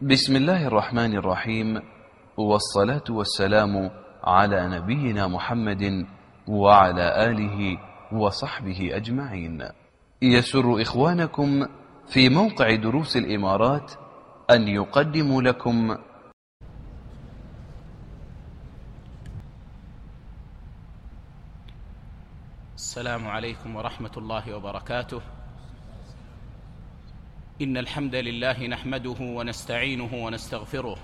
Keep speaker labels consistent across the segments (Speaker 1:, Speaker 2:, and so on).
Speaker 1: بسم الله الرحمن الرحيم، والصلاة والسلام على نبينا محمد وعلى آله وصحبه أجمعين. يسر إخوانكم في موقع دروس الإمارات أن يقدموا لكم
Speaker 2: السلام عليكم ورحمة الله وبركاته. إن الحمد لله نحمده ونستعينه ونستغفره،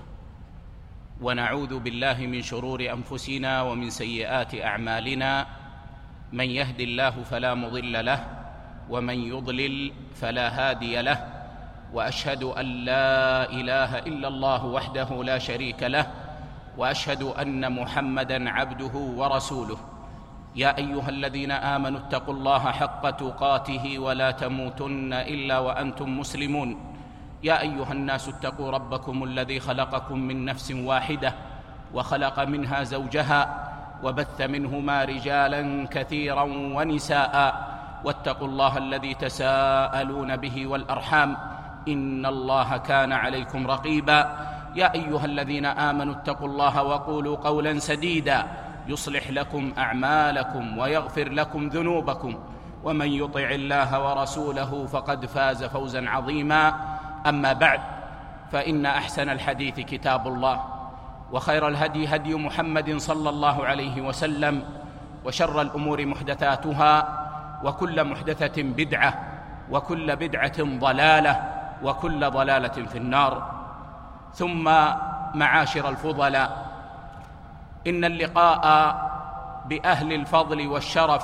Speaker 2: ونعوذ بالله من شرور أنفسنا ومن سيئات أعمالنا. من يهد الله فلا مضل له، ومن يضلل فلا هادي له، وأشهد أن لا إله إلا الله وحده لا شريك له، وأشهد أن محمدًا عبده ورسوله. يا أيها الذين آمنوا اتقوا الله حق تقاته ولا تموتن إلا وأنتم مسلمون. يا أيها الناس اتقوا ربكم الذي خلقكم من نفس واحدة، وخلق منها زوجها، وبث منهما رجالاً كثيراً ونساء، واتقوا الله الذي تساءلون به والأرحام، إن الله كان عليكم رقيباً. يا أيها الذين آمنوا اتقوا الله وقولوا قولاً سديداً يصلح لكم أعمالكم ويغفر لكم ذنوبكم، ومن يطع الله ورسوله فقد فاز فوزا عظيما. أما بعد، فإن أحسن الحديث كتاب الله، وخير الهدي هدي محمد صلى الله عليه وسلم، وشر الأمور محدثاتها، وكل محدثة بدعة، وكل بدعة ضلالة، وكل ضلالة في النار. ثم معاشر الفضلاء، إن اللقاء بأهل الفضل والشرف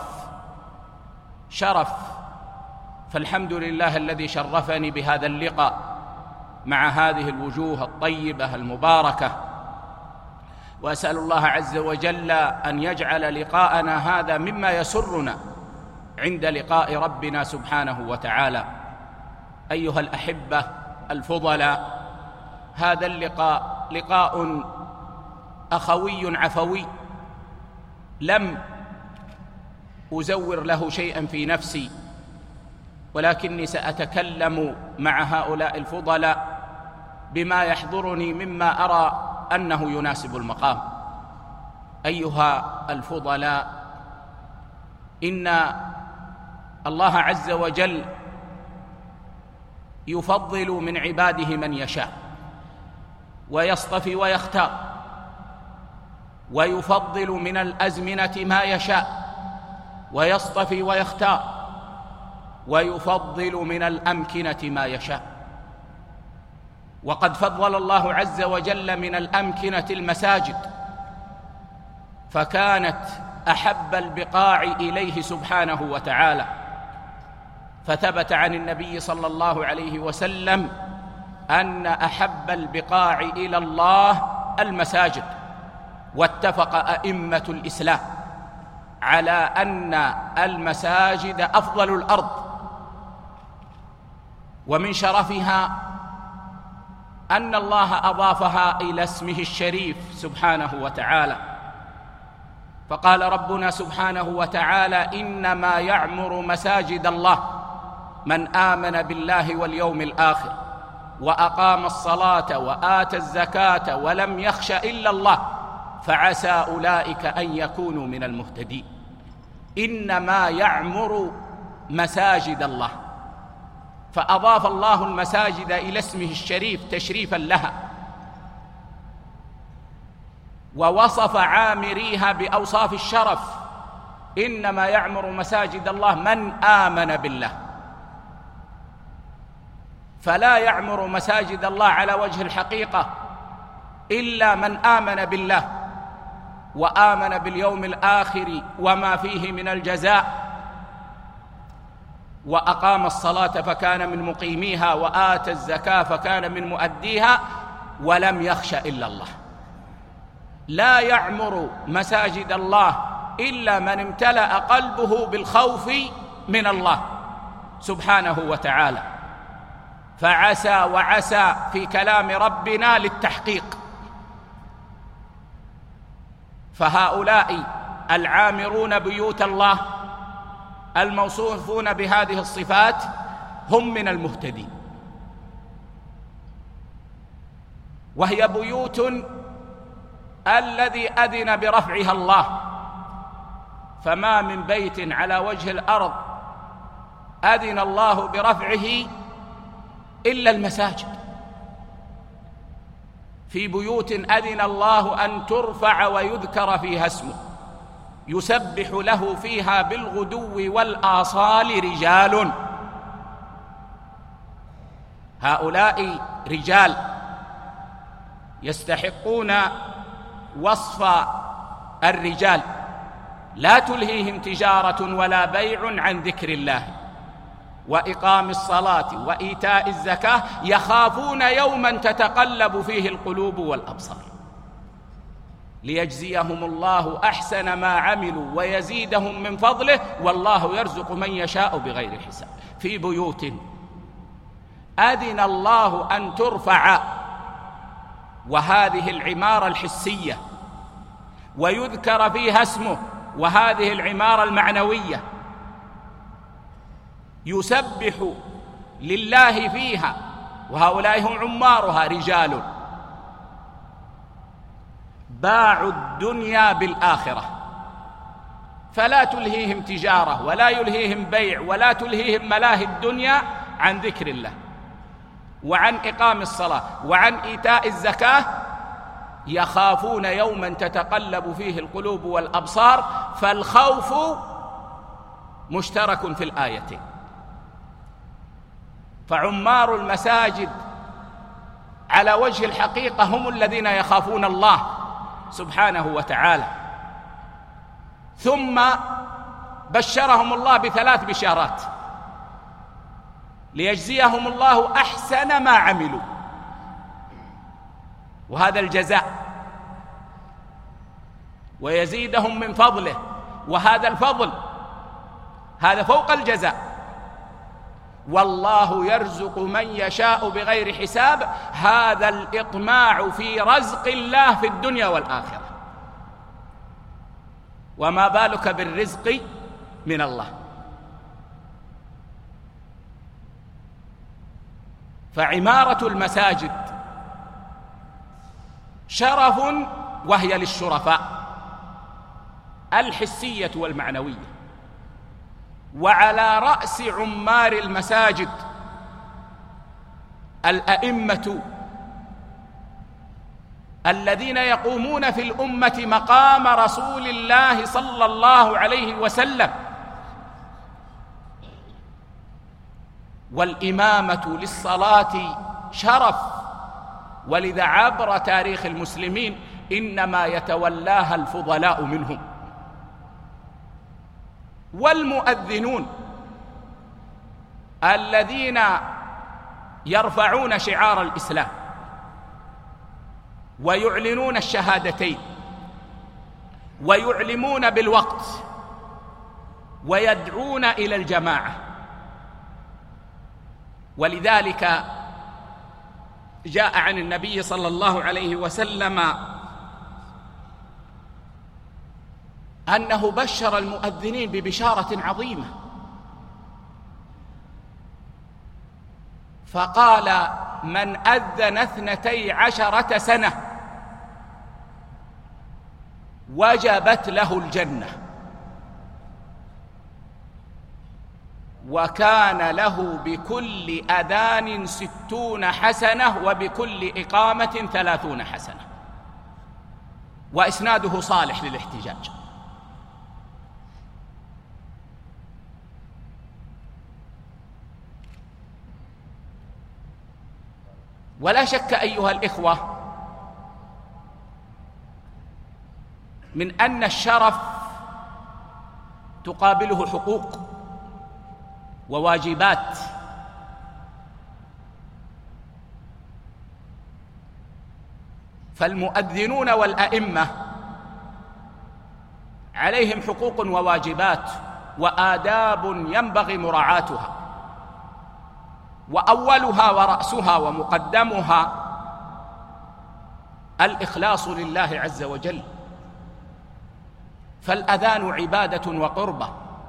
Speaker 2: شرف، فالحمد لله الذي شرفني بهذا اللقاء مع هذه الوجوه الطيبة المباركة، وأسأل الله عز وجل أن يجعل لقاءنا هذا مما يسرنا عند لقاء ربنا سبحانه وتعالى. أيها الأحبة الفضلاء، هذا اللقاء لقاء أخوي عفوي، لم أزور له شيئا في نفسي، ولكني سأتكلم مع هؤلاء الفضلاء بما يحضرني مما أرى أنه يناسب المقام. أيها الفضلاء، إن الله عز وجل يفضل من عباده من يشاء، ويصطفي ويختار، ويفضل من الأزمنة ما يشاء، ويصطفي ويختار، ويفضل من الأمكنة ما يشاء. وقد فضل الله عز وجل من الأمكنة المساجد، فكانت أحب البقاع إليه سبحانه وتعالى، فثبت عن النبي صلى الله عليه وسلم أن أحب البقاع إلى الله المساجد. واتفق أئمة الإسلام على أن المساجد أفضل الأرض، ومن شرفها أن الله أضافها إلى اسمه الشريف سبحانه وتعالى، فقال ربنا سبحانه وتعالى: إنما يعمر مساجد الله من آمن بالله واليوم الآخر وأقام الصلاة وآتى الزكاة ولم يخش إلا الله فعسى أولئك أن يكونوا من المهتدين. إنما يعمر مساجد الله، فأضاف الله المساجد إلى اسمه الشريف تشريفا لها، ووصف عامريها بأوصاف الشرف: إنما يعمر مساجد الله من آمن بالله. فلا يعمر مساجد الله على وجه الحقيقة إلا من آمن بالله، وآمن باليوم الآخر وما فيه من الجزاء، وأقام الصلاة فكان من مقيميها، وآتى الزكاة فكان من مؤديها، ولم يخش إلا الله. لا يعمر مساجد الله إلا من امتلأ قلبه بالخوف من الله سبحانه وتعالى. فعسى وعسى في كلام ربنا للتحقيق، فهؤلاء العامرون بيوت الله الموصوفون بهذه الصفات هم من المهتدين. وهي بيوت الذي أذن برفعها الله، فما من بيت على وجه الأرض أذن الله برفعه إلا المساجد. في بيوت أذن الله أن ترفع ويذكر فيها اسمه يسبح له فيها بالغدو والآصال رجال. هؤلاء رجال يستحقون وصف الرجال، لا تلهيهم تجارة ولا بيع عن ذكر الله وإقام الصلاة وإيتاء الزكاة، يخافون يوما تتقلب فيه القلوب والأبصار، ليجزيهم الله أحسن ما عملوا ويزيدهم من فضله، والله يرزق من يشاء بغير حساب. في بيوت أذن الله أن ترفع، وهذه العمارة الحسية، ويذكر فيها اسمه، وهذه العمارة المعنوية، يسبح لله فيها، وهؤلاء هم عمارها رجال باعوا الدنيا بالآخرة، فلا تلهيهم تجارة ولا يلهيهم بيع ولا تلهيهم ملاهي الدنيا عن ذكر الله وعن إقام الصلاة وعن إيتاء الزكاة، يخافون يوما تتقلب فيه القلوب والأبصار. فالخوف مشترك في الآيتين، فعمار المساجد على وجه الحقيقة هم الذين يخافون الله سبحانه وتعالى. ثم بشرهم الله بثلاث بشارات ليجزيهم الله أحسن ما عملوا، وهذا الجزاء، ويزيدهم من فضله، وهذا الفضل، هذا فوق الجزاء. والله يرزق من يشاء بغير حساب، هذا الإطماع في رزق الله في الدنيا والآخرة، وما بالك بالرزق من الله. فعمارة المساجد شرف، وهي للشرفاء الحسية والمعنوية، وعلى رأس عمار المساجد الأئمة الذين يقومون في الأمة مقام رسول الله صلى الله عليه وسلم. والإمامة للصلاة شرف، ولذا عبر تاريخ المسلمين إنما يتولاها الفضلاء منهم. والمؤذنون الذين يرفعون شعار الإسلام ويعلنون الشهادتين ويعلمون بالوقت ويدعون إلى الجماعة. ولذلك جاء عن النبي صلى الله عليه وسلم أنه بشر المؤذنين ببشارة عظيمة، فقال: من أذن 12 سنة وجبت له الجنة، وكان له بكل أذان 60 حسنة، وبكل إقامة 30 حسنة. وإسناده صالح للاحتجاج. ولا شك أيها الإخوة من أن الشرف تقابله حقوق وواجبات، فالمؤذنون والأئمة عليهم حقوق وواجبات وآداب ينبغي مراعاتها، وأولها ورأسها ومقدمها الإخلاص لله عز وجل. فالأذان عبادة وقربة،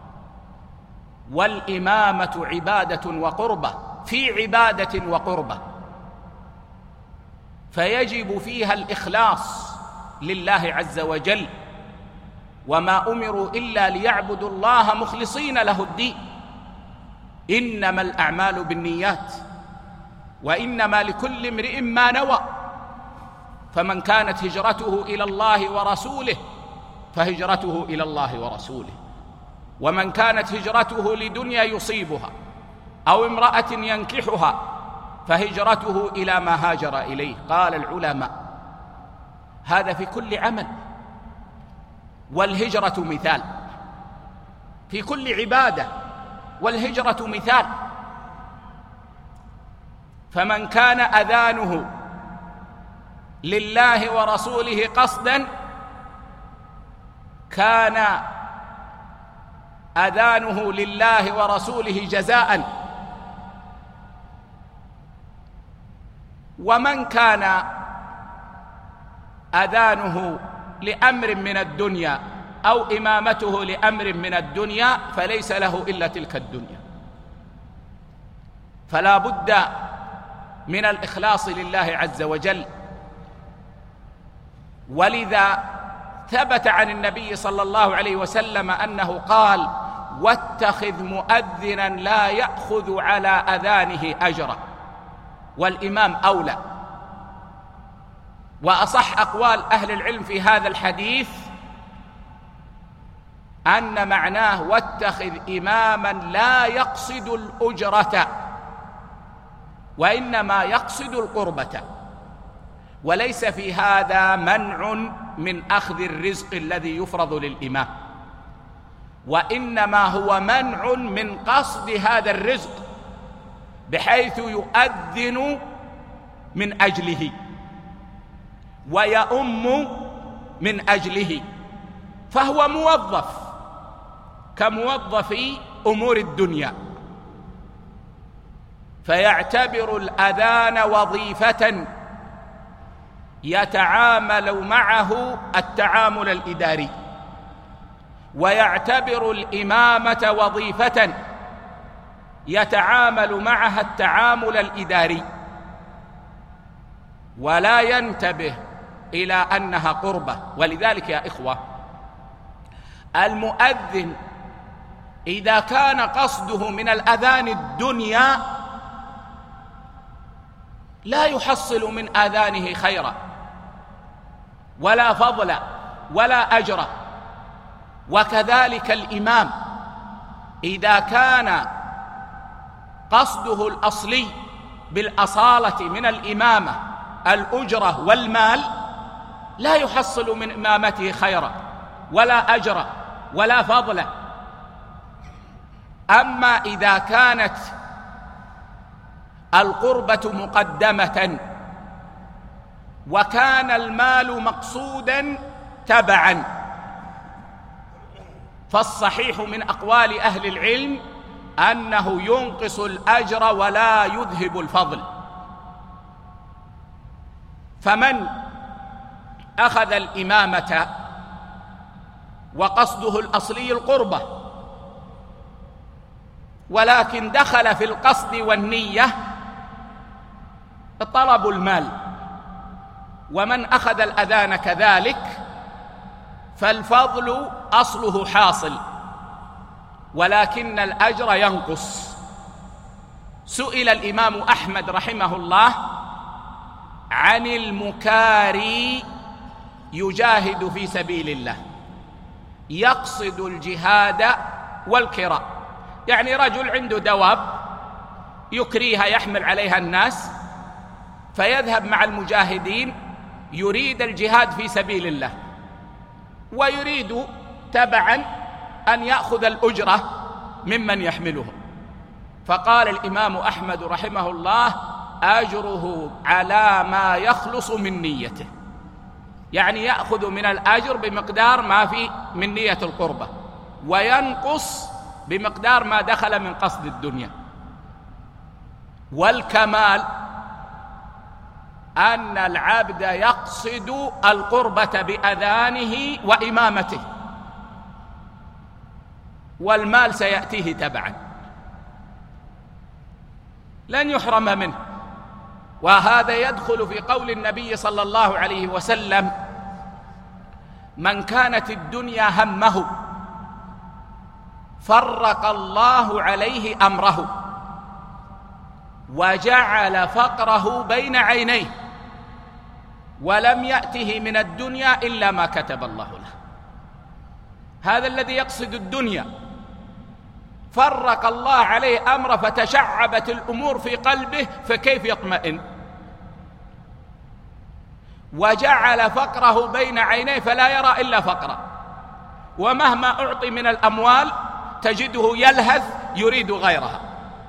Speaker 2: والإمامة عبادة وقربة في عبادة وقربة، فيجب فيها الإخلاص لله عز وجل، وما أمروا إلا ليعبدوا الله مخلصين له الدين، إنما الأعمال بالنيات وإنما لكل امرئ ما نوى، فمن كانت هجرته إلى الله ورسوله فهجرته إلى الله ورسوله، ومن كانت هجرته لدنيا يصيبها أو امرأة ينكحها فهجرته إلى ما هاجر إليه. قال العلماء هذا في كل عمل، والهجرة مثال، في كل عبادة والهجرة مثال. فمن كان أذانه لله ورسوله قصدا كان أذانه لله ورسوله جزاء، ومن كان أذانه لأمر من الدنيا أو إمامته لأمر من الدنيا فليس له إلا تلك الدنيا. فلا بد من الإخلاص لله عز وجل، ولذا ثبت عن النبي صلى الله عليه وسلم أنه قال: واتخذ مؤذنا لا يأخذ على أذانه أجرا، والإمام أولى. وأصح أقوال أهل العلم في هذا الحديث أن معناه: واتخذ إماما لا يقصد الأجرة وإنما يقصد القربة، وليس في هذا منع من أخذ الرزق الذي يفرض للإمام، وإنما هو منع من قصد هذا الرزق بحيث يؤذن من أجله ويؤم من أجله، فهو موظف كموظفي أمور الدنيا، فيعتبر الأذان وظيفة يتعامل معه التعامل الإداري، ويعتبر الإمامة وظيفة يتعامل معها التعامل الإداري، ولا ينتبه إلى أنها قربة. ولذلك يا إخوة، المؤذن إذا كان قصده من الأذان الدنيا لا يحصل من آذانه خيرا ولا فضلا ولا أجرا. وكذلك الإمام إذا كان قصده الأصلي بالأصالة من الإمامة الأجرة والمال لا يحصل من إمامته خيرا ولا أجرا ولا فضلا. أما إذا كانت القربة مقدمة وكان المال مقصودا تبعا، فالصحيح من أقوال أهل العلم أنه ينقص الأجر ولا يذهب الفضل. فمن أخذ الإمامة وقصده الأصلي القربة ولكن دخل في القصد والنية طلب المال، ومن أخذ الأذان كذلك فالفضل أصله حاصل ولكن الأجر ينقص. سئل الإمام أحمد رحمه الله عن المكاري يجاهد في سبيل الله يقصد الجهاد والكراء، يعني رجل عنده دواب يكريها يحمل عليها الناس فيذهب مع المجاهدين يريد الجهاد في سبيل الله ويريد تبعا أن يأخذ الأجرة ممن يحملهم. فقال الإمام أحمد رحمه الله: أجره على ما يخلص من نيته، يعني يأخذ من الأجر بمقدار ما في من نية القربة، وينقص بمقدار ما دخل من قصد الدنيا. والكمال أن العبد يقصد القربة بأذانه وإمامته، والمال سيأتيه تبعا لن يحرم منه، وهذا يدخل في قول النبي صلى الله عليه وسلم: من كانت الدنيا همه فرق الله عليه أمره وجعل فقره بين عينيه ولم يأته من الدنيا إلا ما كتب الله له. هذا الذي يقصد الدنيا، فرق الله عليه أمره فتشعبت الأمور في قلبه، فكيف يطمئن؟ وجعل فقره بين عينيه فلا يرى إلا فقره، ومهما أعطي من الأموال تجده يلهث يريد غيرها،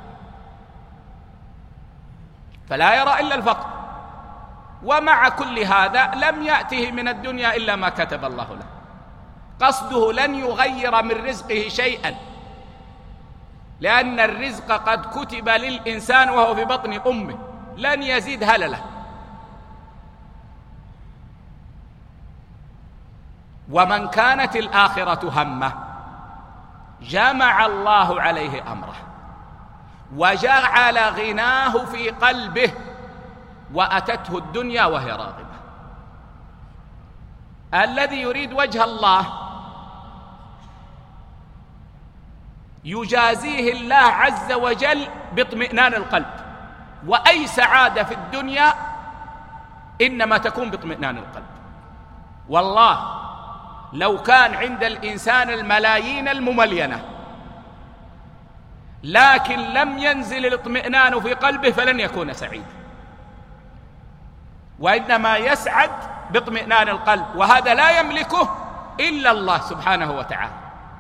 Speaker 2: فلا يرى إلا الفقر. ومع كل هذا لم يأته من الدنيا إلا ما كتب الله له. قصده لن يغير من رزقه شيئا، لأن الرزق قد كتب للإنسان وهو في بطن أمه، لن يزيد هلله. ومن كانت الآخرة همه جمع الله عليه أمره وجعل غناه في قلبه وأتته الدنيا وهي راغبة. الذي يريد وجه الله يجازيه الله عز وجل باطمئنان القلب، وأي سعادة في الدنيا إنما تكون باطمئنان القلب. والله لو كان عند الإنسان الملايين المملينة لكن لم ينزل الاطمئنان في قلبه فلن يكون سعيدا، وإنما يسعد باطمئنان القلب، وهذا لا يملكه إلا الله سبحانه وتعالى.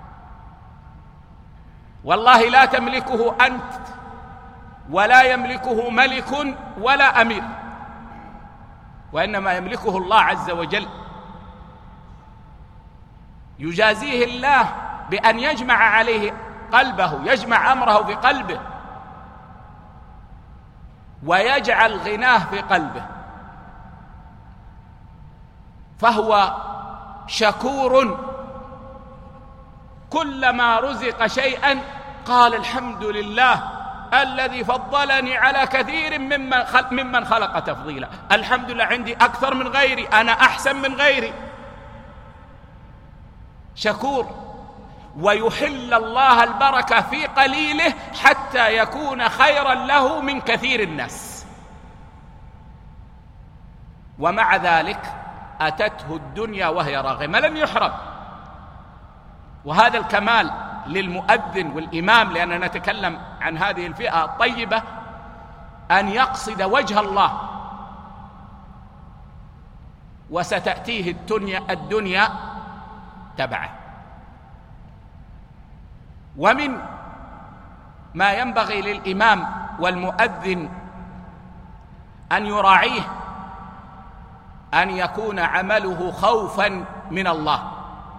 Speaker 2: والله لا تملكه أنت ولا يملكه ملك ولا أمير، وإنما يملكه الله عز وجل. يجازيه الله بأن يجمع عليه قلبه، يجمع أمره في قلبه ويجعل غناه في قلبه، فهو شكور. كلما رزق شيئا قال: الحمد لله الذي فضلني على كثير ممن خلق تفضيلا، الحمد لله عندي أكثر من غيري، أنا أحسن من غيري. شكور. ويحل الله البركة في قليله حتى يكون خيرا له من كثير الناس. ومع ذلك أتته الدنيا وهي راغمة، لم يحرم. وهذا الكمال للمؤذن والإمام، لأننا نتكلم عن هذه الفئة الطيبة، أن يقصد وجه الله، وستأتيه الدنيا تبعه. ومن ما ينبغي للإمام والمؤذن أن يراعيه أن يكون عمله خوفا من الله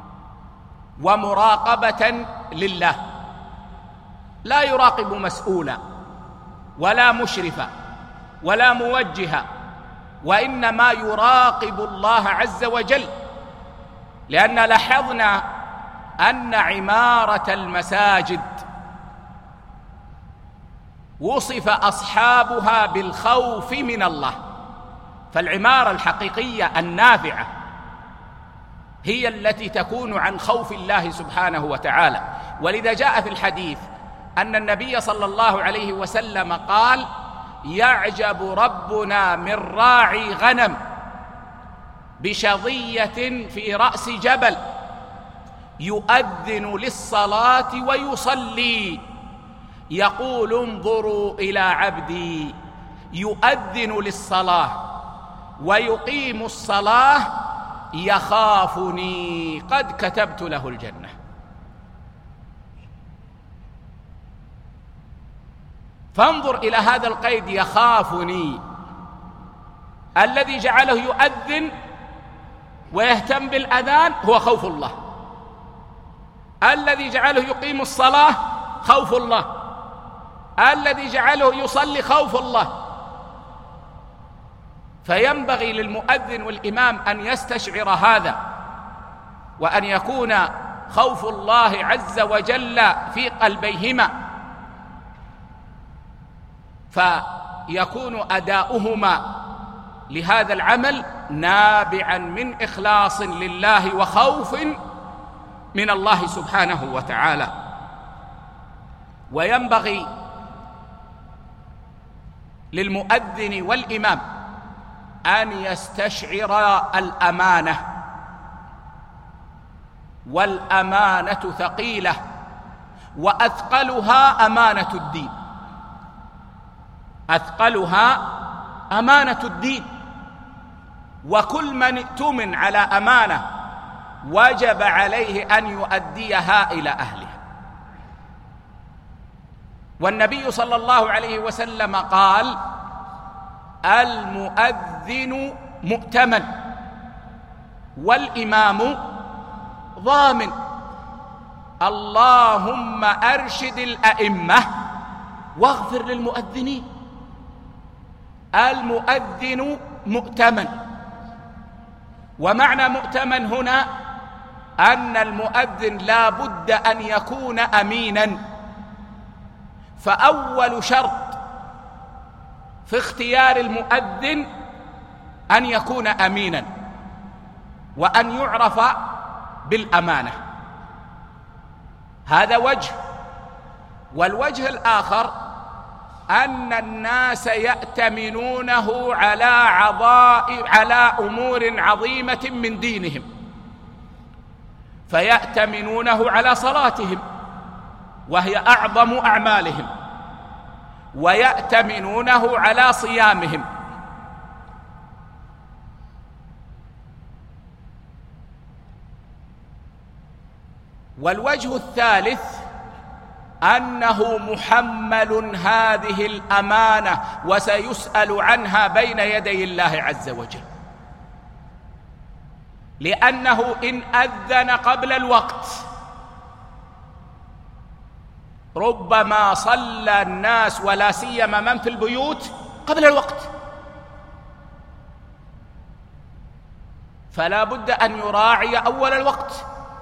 Speaker 2: ومراقبة لله، لا يراقب مسؤولا ولا مشرفا ولا موجها، وإنما يراقب الله عز وجل. لأن لاحظنا أن عمارة المساجد وصف أصحابها بالخوف من الله، فالعمارة الحقيقية النافعة هي التي تكون عن خوف الله سبحانه وتعالى. ولذا جاء في الحديث أن النبي صلى الله عليه وسلم قال: يعجب ربنا من راعي غنم بشظية في رأس جبل يؤذن للصلاة ويصلي، يقول: انظروا إلى عبدي يؤذن للصلاة ويقيم الصلاة يخافني قد كتبت له الجنة. فانظر إلى هذا القيد: يخافني. الذي جعله يؤذن ويهتم بالأذان هو خوف الله، الذي جعله يقيم الصلاة خوف الله، الذي جعله يصلي خوف الله. فينبغي للمؤذن والإمام أن يستشعر هذا، وأن يكون خوف الله عز وجل في قلبيهما. يكون أداؤهما لهذا العمل نابعا من إخلاص لله وخوف من الله سبحانه وتعالى. وينبغي للمؤذن والإمام أن يستشعر الأمانة، والأمانة ثقيلة، وأثقلها أمانة الدين، أثقلها أمانة الدين. وكل من ائتمن على أمانة وجب عليه أن يؤديها إلى أهلها. والنبي صلى الله عليه وسلم قال: المؤذن مؤتمن والإمام ضامن. اللهم أرشد الأئمة واغفر للمؤذنين. المؤذن مؤتمن، ومعنى مؤتمن هنا أن المؤذن لا بد أن يكون أمينا. فأول شرط في اختيار المؤذن أن يكون أمينا، وأن يعرف بالأمانة. هذا وجه. والوجه الآخر أن الناس يأتمنونه على أمور عظيمة من دينهم، فيأتمنونه على صلاتهم وهي أعظم أعمالهم، ويأتمنونه على صيامهم، والوجه الثالث أنه محمل هذه الأمانة وسيسأل عنها بين يدي الله عز وجل، لأنه إن أذن قبل الوقت ربما صلى الناس ولا سيما من في البيوت قبل الوقت، فلا بد أن يراعي أول الوقت.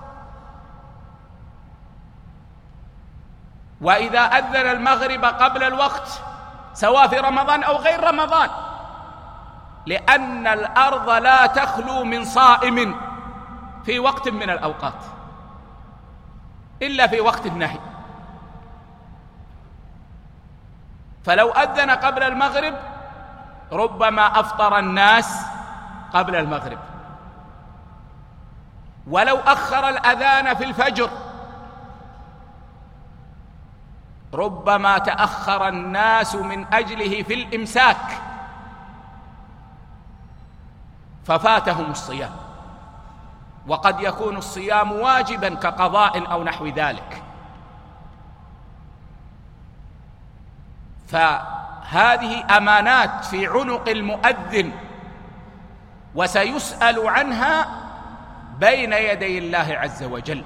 Speaker 2: وإذا أذن المغرب قبل الوقت سواء في رمضان أو غير رمضان، لأن الأرض لا تخلو من صائم في وقت من الأوقات إلا في وقت النهي. فلو أذن قبل المغرب ربما أفطر الناس قبل المغرب، ولو أخر الأذان في الفجر ربما تأخر الناس من أجله في الإمساك ففاتهم الصيام، وقد يكون الصيام واجبا كقضاء أو نحو ذلك. فهذه أمانات في عنق المؤذن وسيسأل عنها بين يدي الله عز وجل.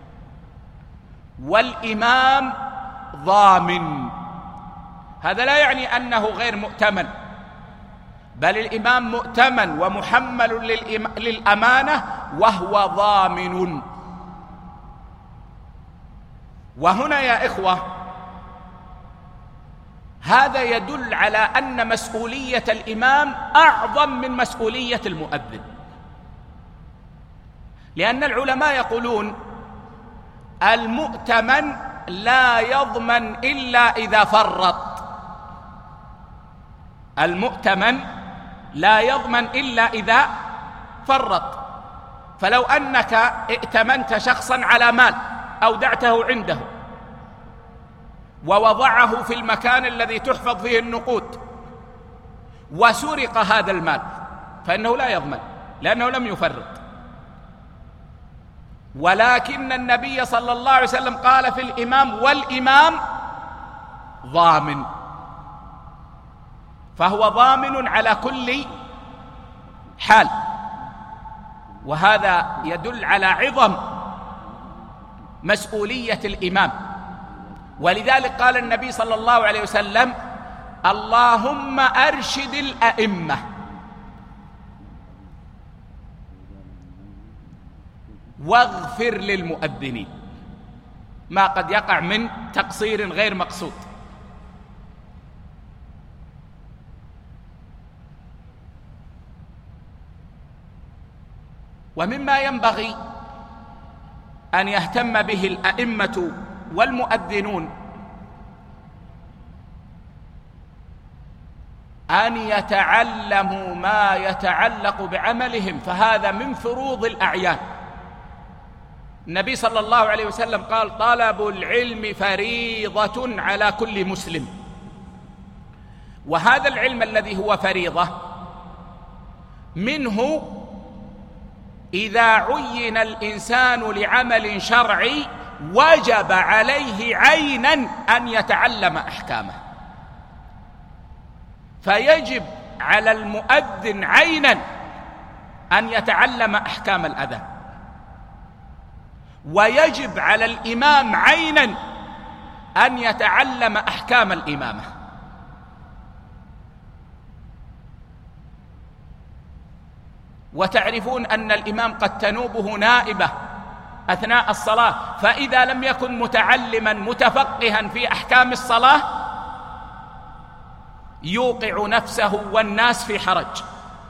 Speaker 2: والإمام ضامن، هذا لا يعني أنه غير مؤتمن، بل الإمام مؤتمن ومحمل للأمانة وهو ضامن. وهنا يا إخوة هذا يدل على أن مسؤولية الإمام أعظم من مسؤولية المؤذن، لأن العلماء يقولون المؤتمن لا يضمن إلا إذا فرط. المؤتمن لا يضمن إلا إذا فرط. فلو أنك ائتمنت شخصا على مال أودعته عنده ووضعه في المكان الذي تحفظ فيه النقود وسرق هذا المال فإنه لا يضمن، لأنه لم يفرط. ولكن النبي صلى الله عليه وسلم قال في الإمام: والإمام ضامن، فهو ضامن على كل حال. وهذا يدل على عظم مسؤولية الإمام. ولذلك قال النبي صلى الله عليه وسلم: اللهم أرشد الأئمة. واغفر للمؤذنين، ما قد يقع من تقصير غير مقصود. ومما ينبغي أن يهتم به الأئمة والمؤذنون أن يتعلموا ما يتعلق بعملهم، فهذا من فروض الأعيان. النبي صلى الله عليه وسلم قال: طلب العلم فريضة على كل مسلم. وهذا العلم الذي هو فريضة منه إذا عين الإنسان لعمل شرعي وجب عليه عينا أن يتعلم أحكامه، فيجب على المؤذن عينا أن يتعلم أحكام الأذان، ويجب على الإمام عينا أن يتعلم أحكام الإمامة. وتعرفون أن الإمام قد تنوبه نائبة أثناء الصلاة، فإذا لم يكن متعلما متفقها في أحكام الصلاة يوقع نفسه والناس في حرج،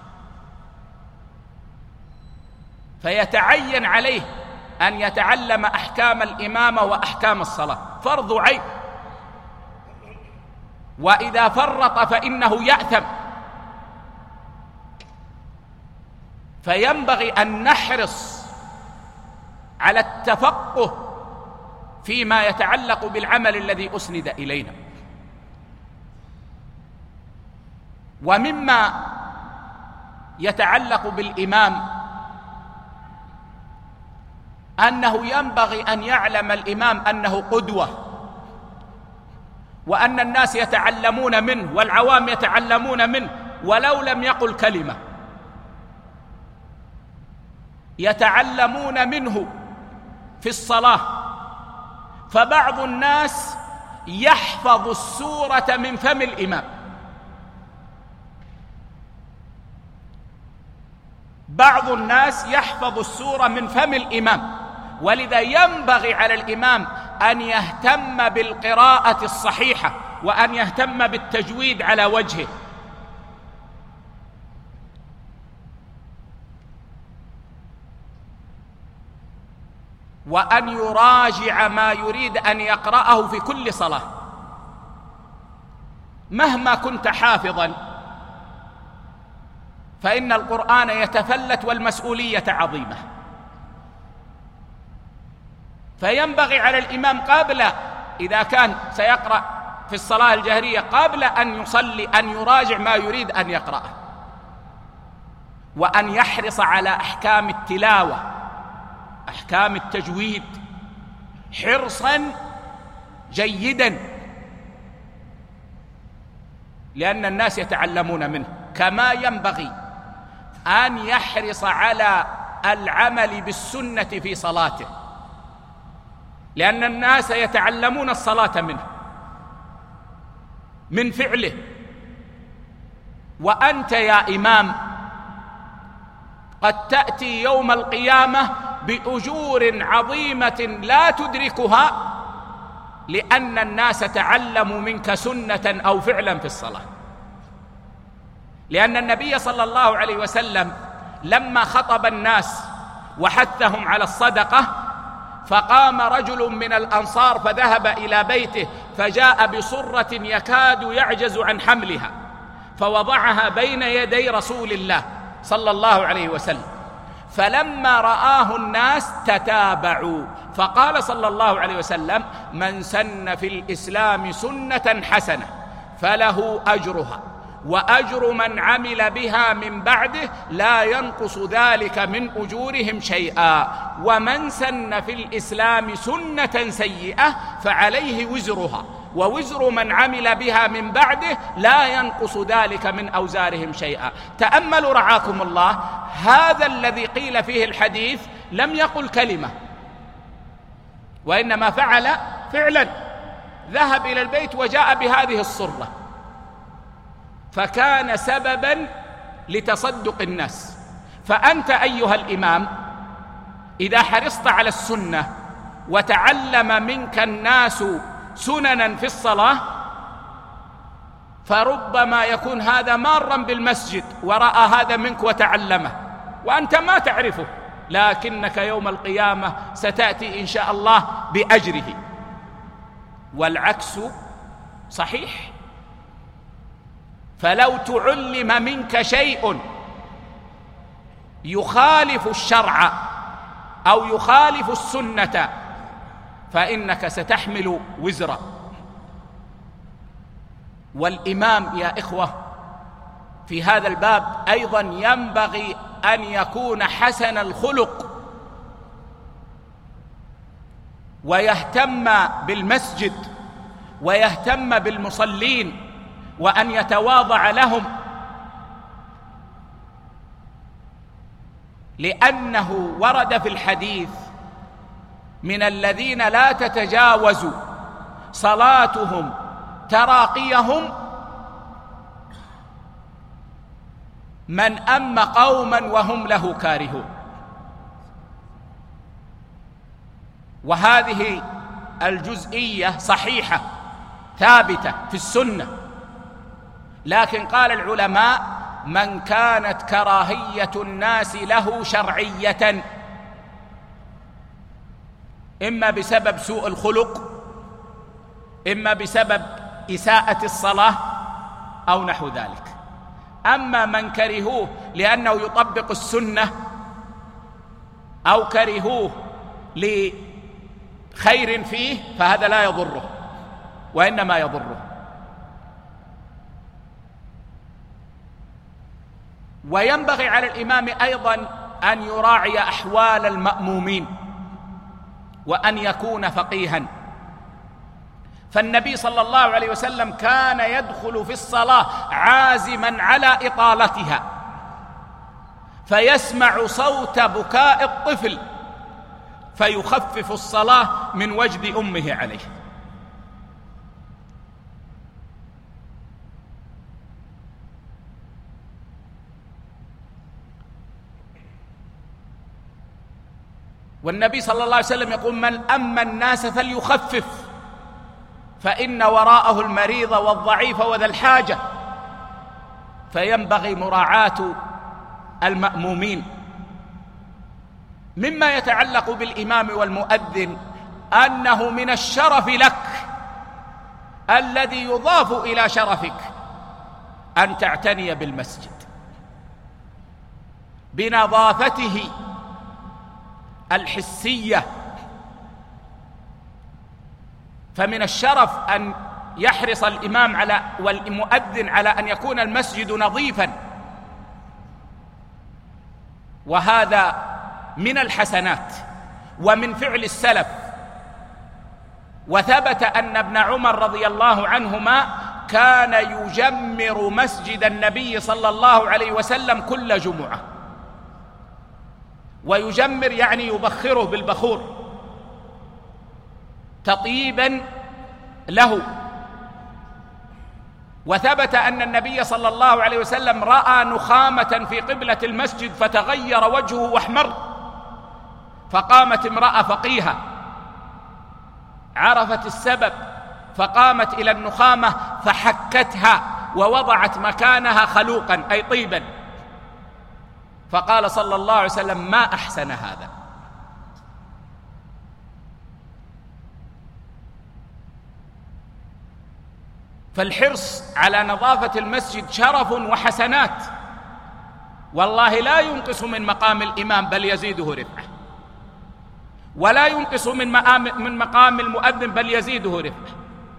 Speaker 2: فيتعين عليه أن يتعلم أحكام الإمامة وأحكام الصلاة، فرض عين. وإذا فرط فإنه يأثم. فينبغي أن نحرص على التفقه فيما يتعلق بالعمل الذي أسند إلينا. ومما يتعلق بالإمام أنه ينبغي أن يعلم الإمام أنه قدوة، وأن الناس يتعلمون منه والعوام يتعلمون منه، ولو لم يقل كلمة يتعلمون منه في الصلاة. فبعض الناس يحفظ السورة من فم الإمام، بعض الناس يحفظ السورة من فم الإمام، ولذا ينبغي على الإمام أن يهتم بالقراءة الصحيحة وأن يهتم بالتجويد على وجهه. وأن يراجع ما يريد أن يقرأه في كل صلاة. مهما كنت حافظا فإن القرآن يتفلت والمسؤولية عظيمة، فينبغي على الإمام قبل إذا كان سيقرأ في الصلاة الجهرية قبل أن يصلي أن يراجع ما يريد أن يقرأه، وأن يحرص على أحكام التلاوة، أحكام التجويد حرصا جيدا، لأن الناس يتعلمون منه. كما ينبغي أن يحرص على العمل بالسنة في صلاته، لأن الناس يتعلمون الصلاة منه، من فعله. وأنت يا إمام قد تأتي يوم القيامة بأجور عظيمة لا تدركها، لأن الناس تعلموا منك سنة أو فعلا في الصلاة. لأن النبي صلى الله عليه وسلم لما خطب الناس وحثهم على الصدقة، فقام رجل من الأنصار فذهب إلى بيته فجاء بصرة يكاد يعجز عن حملها، فوضعها بين يدي رسول الله صلى الله عليه وسلم، فلما رآه الناس تتابعوا، فقال صلى الله عليه وسلم: من سن في الإسلام سنة حسنة فله أجرها وأجر من عمل بها من بعده لا ينقص ذلك من أجورهم شيئا، ومن سن في الإسلام سنة سيئة فعليه وزرها ووزر من عمل بها من بعده لا ينقص ذلك من أوزارهم شيئا. تأملوا رعاكم الله، هذا الذي قيل فيه الحديث لم يقل كلمة، وإنما فعل فعلا، ذهب إلى البيت وجاء بهذه الصرة، فكان سببا لتصدق الناس. فأنت أيها الإمام إذا حرصت على السنة وتعلم منك الناس سننا في الصلاة، فربما يكون هذا مارا بالمسجد ورأى هذا منك وتعلمه وأنت ما تعرفه، لكنك يوم القيامة ستأتي إن شاء الله بأجره. والعكس صحيح. فلو تعلم منك شيء يخالف الشرع أو يخالف السنة فإنك ستحمل وزرا. والإمام يا إخوة في هذا الباب أيضا ينبغي أن يكون حسن الخلق، ويهتم بالمسجد ويهتم بالمصلين، وأن يتواضع لهم، لأنه ورد في الحديث: من الذين لا تتجاوز صلاتهم تراقيهم من أم قوما وهم له كارهون. وهذه الجزئية صحيحة ثابتة في السنة، لكن قال العلماء: من كانت كراهية الناس له شرعية، إما بسبب سوء الخلق، إما بسبب إساءة الصلاة أو نحو ذلك. أما من كرهوه لأنه يطبق السنة أو كرهوه لخير فيه فهذا لا يضره، وإنما يضره. وينبغي على الإمام أيضا أن يراعي أحوال المأمومين وأن يكون فقيها. فالنبي صلى الله عليه وسلم كان يدخل في الصلاة عازما على إطالتها، فيسمع صوت بكاء الطفل فيخفف الصلاة من وجد أمه عليه. والنبي صلى الله عليه وسلم يقول: من أما الناس فليخفف، فإن وراءه المريض والضعيف وذا الحاجة. فينبغي مراعاة المأمومين. مما يتعلق بالإمام والمؤذن أنه من الشرف لك الذي يضاف إلى شرفك أن تعتني بالمسجد بنظافته الحسية. فمن الشرف أن يحرص الإمام والمؤذن على أن يكون المسجد نظيفا، وهذا من الحسنات ومن فعل السلف. وثبت أن ابن عمر رضي الله عنهما كان يجمر مسجد النبي صلى الله عليه وسلم كل جمعة. ويجمر يعني يبخره بالبخور تطيبا له. وثبت أن النبي صلى الله عليه وسلم رأى نخامة في قبلة المسجد فتغير وجهه واحمر، فقامت امرأة فقيهة عرفت السبب فقامت إلى النخامة فحكتها ووضعت مكانها خلوقا أي طيبا، فقال صلى الله عليه وسلم: ما أحسن هذا. فالحرص على نظافة المسجد شرف وحسنات، والله لا ينقص من مقام الإمام بل يزيده رفعة، ولا ينقص من مقام المؤذن بل يزيده رفعة.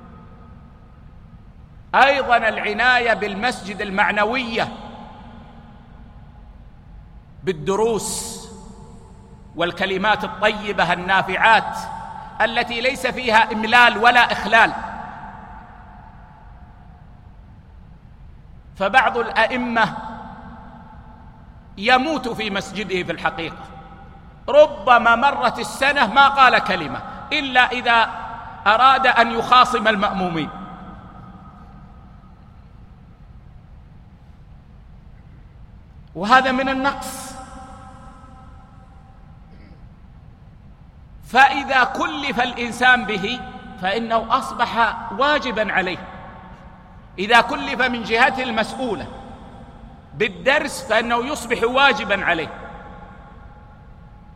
Speaker 2: أيضا العناية بالمسجد المعنوية بالدروس والكلمات الطيبة النافعات التي ليس فيها إملال ولا إخلال. فبعض الأئمة يموت في مسجده في الحقيقة، ربما مرت السنة ما قال كلمة إلا إذا أراد أن يخاصم المأمومين. وهذا من النقص. فإذا كلف الإنسان به فإنه أصبح واجبا عليه. إذا كلف من جهته المسؤولة بالدرس فإنه يصبح واجبا عليه.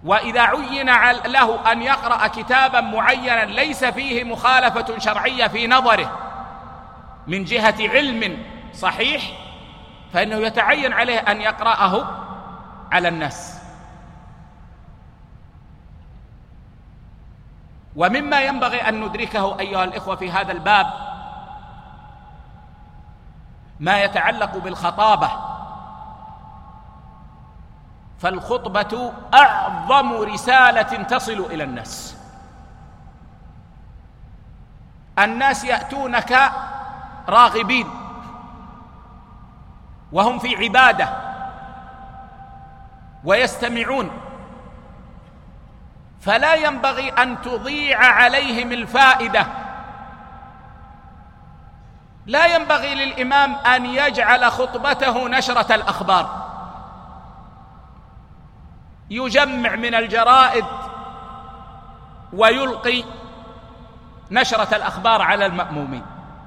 Speaker 2: وإذا عين له أن يقرأ كتابا معينا ليس فيه مخالفة شرعية في نظره من جهة علم صحيح، فإنه يتعين عليه أن يقرأه على الناس. ومما ينبغي أن ندركه أيها الإخوة في هذا الباب ما يتعلق بالخطابة، فالخطبة أعظم رسالة تصل إلى الناس. الناس يأتونك راغبين وهم في عبادة ويستمعون، فلا ينبغي أن تضيع عليهم الفائدة. لا ينبغي للإمام أن يجعل خطبته نشرة الأخبار، يجمع من الجرائد ويلقي نشرة الأخبار على المأمومين.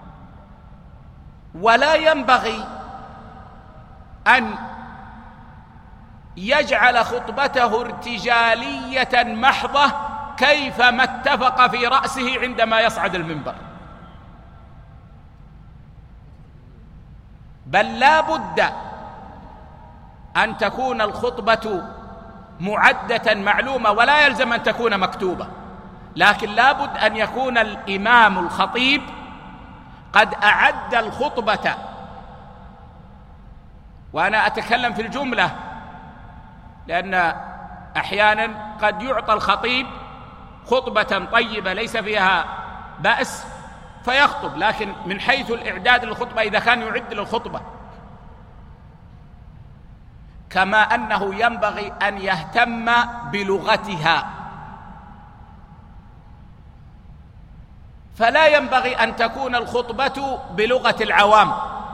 Speaker 2: ولا ينبغي أن يجعل خطبته ارتجالية محضة كيفما اتفق في رأسه عندما يصعد المنبر، بل لا بد أن تكون الخطبة معدة معلومة، ولا يلزم أن تكون مكتوبة، لكن لا بد أن يكون الإمام الخطيب قد أعد الخطبة. وأنا أتكلم في الجملة، لأن أحيانا قد يعطى الخطيب خطبة طيبة ليس فيها بأس فيخطب، لكن من حيث الإعداد للخطبة إذا كان يعد للخطبة، كما أنه ينبغي أن يهتم بلغتها، فلا ينبغي أن تكون الخطبة بلغة العوام،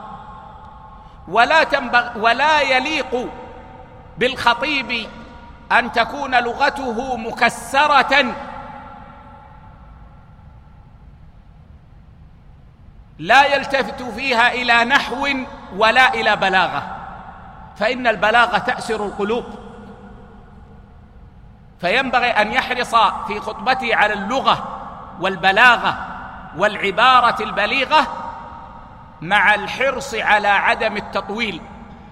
Speaker 2: ولا يليق بالخطيب أن تكون لغته مكسرة لا يلتفت فيها إلى نحو ولا إلى بلاغة، فإن البلاغة تأسر القلوب. فينبغي أن يحرص في خطبته على اللغة والبلاغة والعبارة البليغة، مع الحرص على عدم التطويل،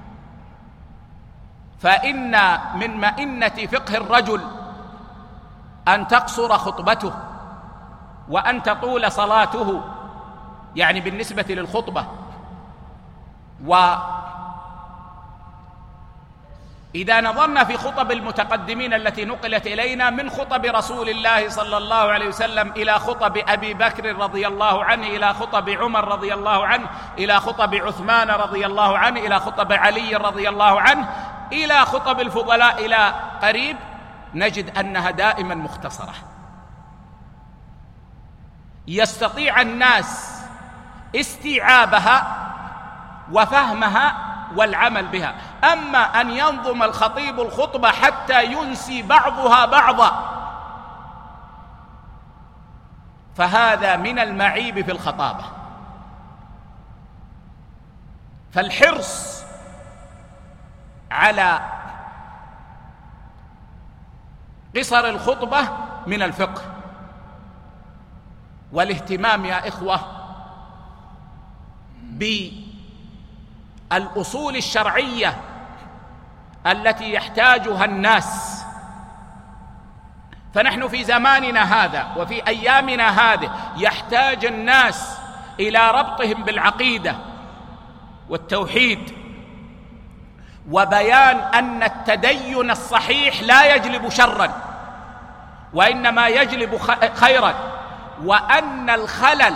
Speaker 2: فإن من مئنة فقه الرجل أن تقصر خطبته وأن تطول صلاته، يعني بالنسبة للخطبة. وإذا نظرنا في خطب المتقدمين التي نقلت إلينا من خطب رسول الله صلى الله عليه وسلم إلى خطب أبي بكر رضي الله عنه، إلى خطب عمر رضي الله عنه، إلى خطب عثمان رضي الله عنه، إلى خطب علي رضي الله عنه، إلى خطب الفضلاء إلى قريب، نجد أنها دائما مختصرة، يستطيع الناس استيعابها وفهمها والعمل بها. أما أن ينظم الخطيب الخطبة حتى ينسي بعضها بعضا، فهذا من المعيب في الخطابة. فالحرص على قصر الخطبة من الفقه، والاهتمام يا إخوة بالأصول الشرعية التي يحتاجها الناس. فنحن في زماننا هذا وفي أيامنا هذه يحتاج الناس إلى ربطهم بالعقيدة والتوحيد، وبيان أن التدين الصحيح لا يجلب شرا وإنما يجلب خيرا، وأن الخلل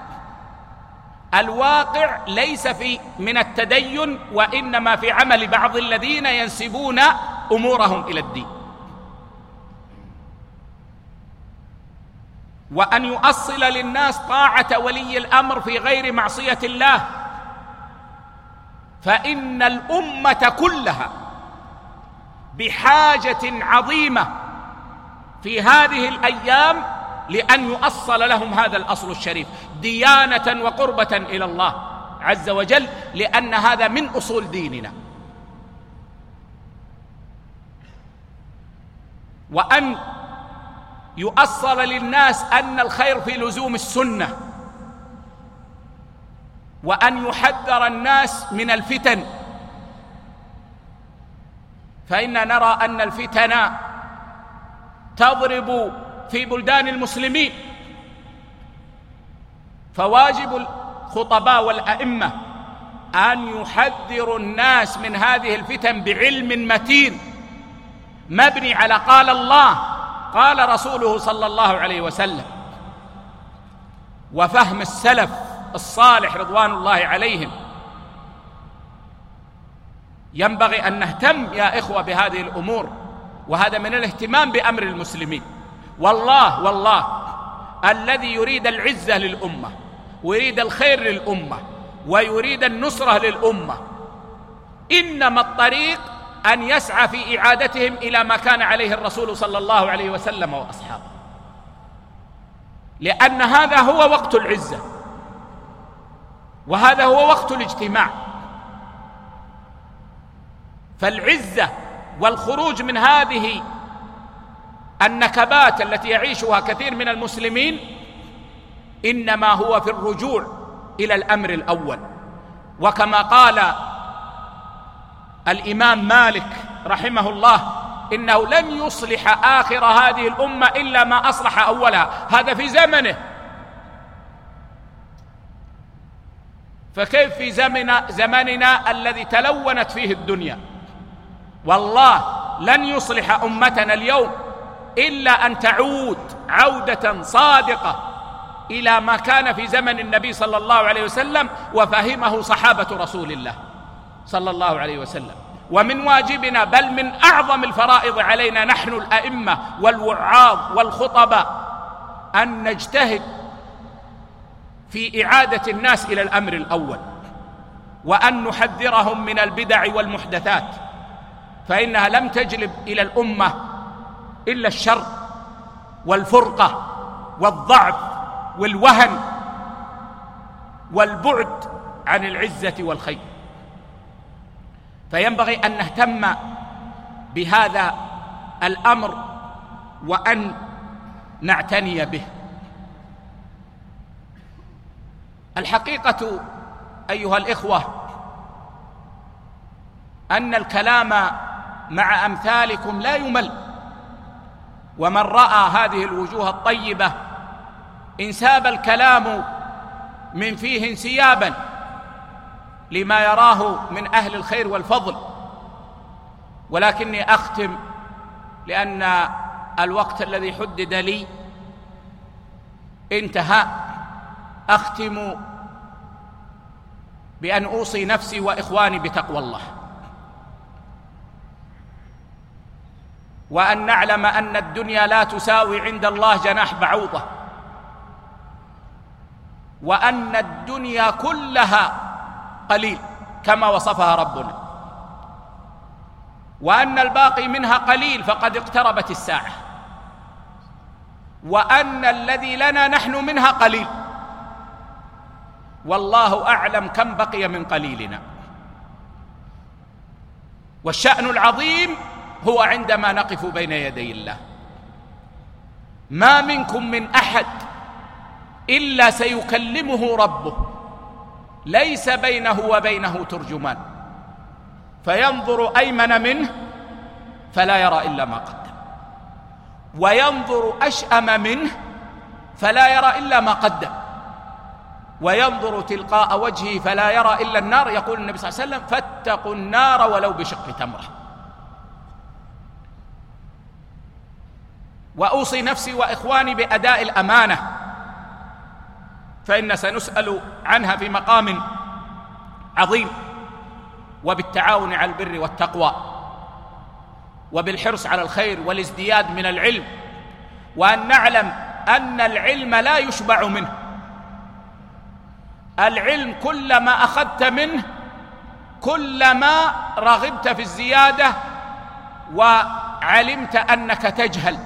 Speaker 2: الواقع ليس من التدين وإنما في عمل بعض الذين ينسبون أمورهم إلى الدين، وأن يؤصل للناس طاعة ولي الأمر في غير معصية الله، فإن الأمة كلها بحاجة عظيمة في هذه الأيام لأن يؤصل لهم هذا الأصل الشريف ديانة وقربة إلى الله عز وجل، لأن هذا من أصول ديننا. وأن يؤصل للناس أن الخير في لزوم السنة، وأن يحذر الناس من الفتن، فإننا نرى أن الفتن تضرب في بلدان المسلمين، فواجب الخطباء والأئمة أن يحذروا الناس من هذه الفتن بعلم متين مبني على قال الله قال رسوله صلى الله عليه وسلم، وفهم السلف الصالح رضوان الله عليهم. ينبغي أن نهتم يا إخوة بهذه الأمور، وهذا من الاهتمام بأمر المسلمين. والله الذي يريد العزة للأمة ويريد الخير للأمة ويريد النصرة للأمة، إنما الطريق أن يسعى في إعادتهم إلى ما كان عليه الرسول صلى الله عليه وسلم وأصحابه، لأن هذا هو وقت العزة، وهذا هو وقت الاجتماع. فالعزة والخروج من هذه النكبات التي يعيشها كثير من المسلمين إنما هو في الرجوع إلى الأمر الأول. وكما قال الإمام مالك رحمه الله: إنه لن يصلح آخر هذه الأمة إلا ما أصلح أولها. هذا في زمنه، فكيف في زمننا الذي تلونت فيه الدنيا؟ والله لن يصلح أمتنا اليوم إلا أن تعود عودة صادقة إلى ما كان في زمن النبي صلى الله عليه وسلم وفهمه صحابة رسول الله صلى الله عليه وسلم. ومن واجبنا، بل من أعظم الفرائض علينا نحن الأئمة والوعاظ والخطباء، أن نجتهد في إعادة الناس إلى الأمر الأول، وأن نحذرهم من البدع والمحدثات، فإنها لم تجلب إلى الأمة إلا الشر والفرقة والضعف والوهن والبعد عن العزة والخير. فينبغي أن نهتم بهذا الأمر وأن نعتني به. الحقيقة أيها الإخوة أن الكلام مع أمثالكم لا يمل، ومن رأى هذه الوجوه الطيبة انساب الكلام من فيه انسيابا لما يراه من أهل الخير والفضل. ولكني أختم، لأن الوقت الذي حدد لي انتهى، أختم بأن أوصي نفسي وإخواني بتقوى الله، وأن نعلم أن الدنيا لا تساوي عند الله جناح بعوضة، وأن الدنيا كلها قليل كما وصفها ربنا، وأن الباقي منها قليل فقد اقتربت الساعة، وأن الذي لنا نحن منها قليل، والله أعلم كم بقي من قليلنا. والشأن العظيم هو عندما نقف بين يدي الله. ما منكم من أحد إلا سيكلمه ربه، ليس بينه وبينه ترجمان، فينظر أيمن منه فلا يرى إلا ما قدم، وينظر أشأم منه فلا يرى إلا ما قدم، وينظر تلقاء وجهه فلا يرى إلا النار. يقول النبي صلى الله عليه وسلم: فاتقوا النار ولو بشق تمرة. وأوصي نفسي وإخواني بأداء الأمانة، فإن سنسأل عنها في مقام عظيم، وبالتعاون على البر والتقوى، وبالحرص على الخير والازدياد من العلم، وأن نعلم أن العلم لا يشبع منه. العلم كلما أخذت منه كلما رغبت في الزيادة وعلمت أنك تجهل.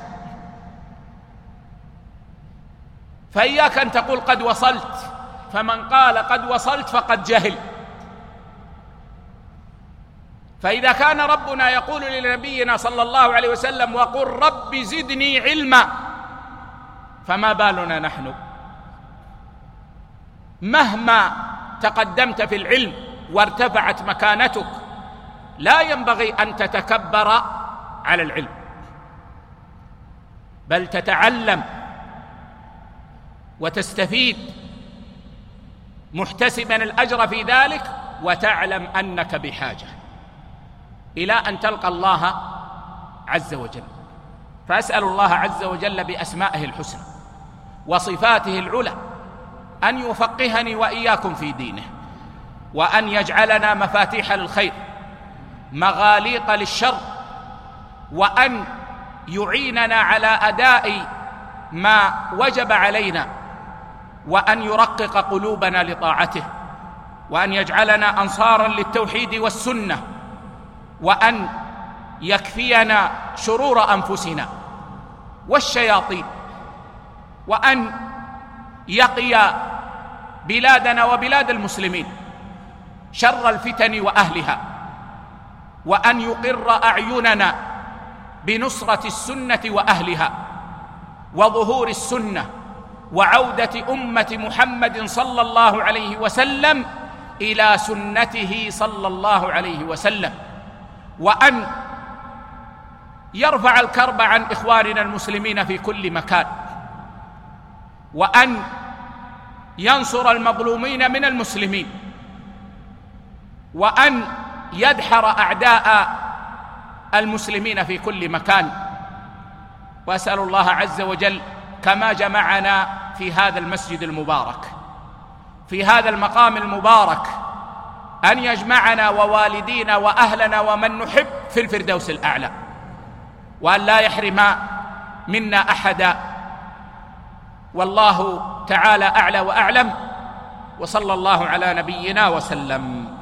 Speaker 2: فإياك أن تقول قد وصلت، فمن قال قد وصلت فقد جهل. فإذا كان ربنا يقول لنبينا صلى الله عليه وسلم: وقل رب زدني علما، فما بالنا نحن؟ مهما تقدمت في العلم وارتفعت مكانتك، لا ينبغي أن تتكبر على العلم، بل تتعلم وتستفيد محتسبا الأجر في ذلك، وتعلم أنك بحاجة إلى أن تلقى الله عز وجل. فأسأل الله عز وجل بأسمائه الحسنى وصفاته العلى أن يفقهني وإياكم في دينه، وأن يجعلنا مفاتيح للخير مغاليق للشر، وأن يعيننا على أداء ما وجب علينا، وأن يرقق قلوبنا لطاعته، وأن يجعلنا أنصارا للتوحيد والسنة، وأن يكفينا شرور أنفسنا والشياطين، وأن يقي بلادنا وبلاد المسلمين شر الفتن وأهلها، وأن يقر أعيننا بنصرة السنة وأهلها وظهور السنة وعودة أمة محمد صلى الله عليه وسلم إلى سنته صلى الله عليه وسلم، وأن يرفع الكرب عن إخواننا المسلمين في كل مكان، وأن ينصر المظلومين من المسلمين، وأن يدحر أعداء المسلمين في كل مكان. وأسأل الله عز وجل كما جمعنا في هذا المسجد المبارك في هذا المقام المبارك أن يجمعنا ووالدينا وأهلنا ومن نحب في الفردوس الأعلى، وأن لا يحرم منا أحدا. والله تعالى أعلى وأعلم، وصلى الله على نبينا وسلم.